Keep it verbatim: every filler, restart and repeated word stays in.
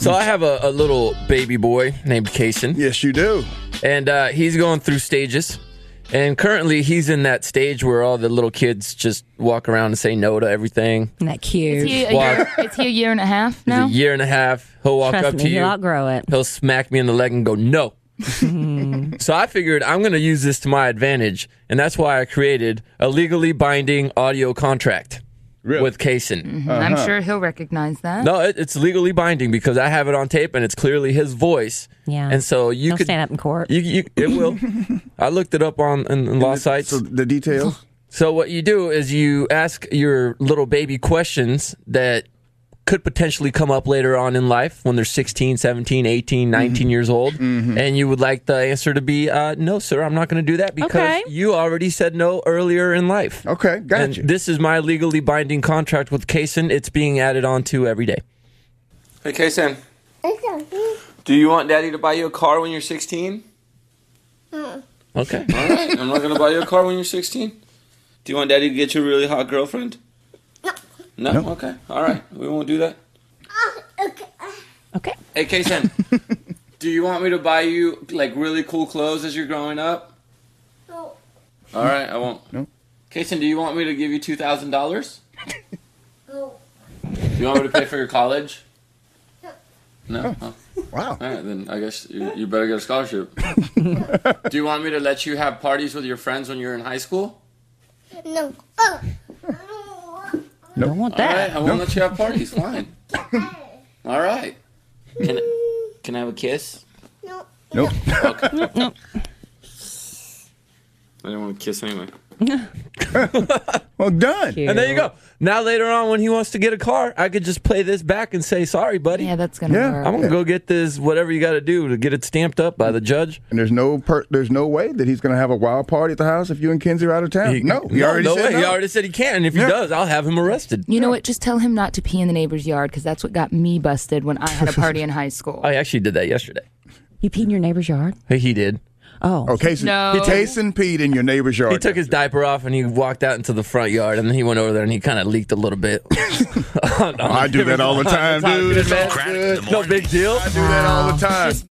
So I have a, a little baby boy named Kaysen. Yes, you do. And uh, he's going through stages. And currently he's in that stage where all the little kids just walk around and say no to everything. Isn't that cute? Is he a year, is he a year and a half now? He's a year and a half. He'll walk Trust up me, to you. he'll outgrow it. He'll smack me in the leg and go, no. So I figured I'm going to use this to my advantage. And that's why I created a legally binding audio contract Really? with Kaysen. Mm-hmm. I'm sure he'll recognize that. No, it, it's legally binding because I have it on tape and it's clearly his voice. Yeah. And so you Don't could stand up in court. You, you, it will. I looked it up on in, in law sites. So the details? So what you do is you ask your little baby questions that could potentially come up later on in life when they're sixteen, seventeen, eighteen, nineteen mm-hmm. years old. Mm-hmm. And you would like the answer to be, uh, no, sir, I'm not going to do that because Okay. you already said no earlier in life. Okay, gotcha. And this is my legally binding contract with Kaysen. It's being added on to every day. Hey, Kaysen. Do you want Daddy to buy you a car when you're sixteen? Mm. Okay. All right. I'm not going to buy you a car when you're sixteen. Do you want Daddy to get you a really hot girlfriend? No. No? No. Okay. All right. We won't do that. Oh, okay. Okay. Hey, Kaysen. Do you want me to buy you, like, really cool clothes as you're growing up? No. All right. I won't. No. Kaysen, do you want me to give you two thousand dollars? No. Do you want me to pay for your college? No? Oh. Wow. All right, then I guess you, you better get a scholarship. Do you want me to let you have parties with your friends when you're in high school? No. Oh. Don't want All that. right, I won't let you have parties. Fine. All right. Can I, can I have a kiss? No. Nope. Okay. Nope, nope. I didn't want to kiss anyway. Well, done. Cute. And there you go. Now later on when he wants to get a car, I could just play this back and say, sorry, buddy. Yeah, that's going to Yeah. work. I'm going to go get this, whatever you got to do to get it stamped up by the judge. And there's no per- there's no way that he's going to have a wild party at the house if you and Kenzie are out of town. no, he already no said way. no. He already said he can. And if Yeah. he does, I'll have him arrested. You know what? Just tell him not to pee in the neighbor's yard because that's what got me busted when I had a party in high school. I actually did that yesterday. You peed in your neighbor's yard? Hey, he did. Oh. Oh, Kaysen, No. Kaysen peed in your neighbor's yard. He took his diaper off and he walked out into the front yard, and then he went over there and he kind of leaked a little bit. I do that all the time, dude. Good, man. Craddock in the No morning. big deal. I do that all the time.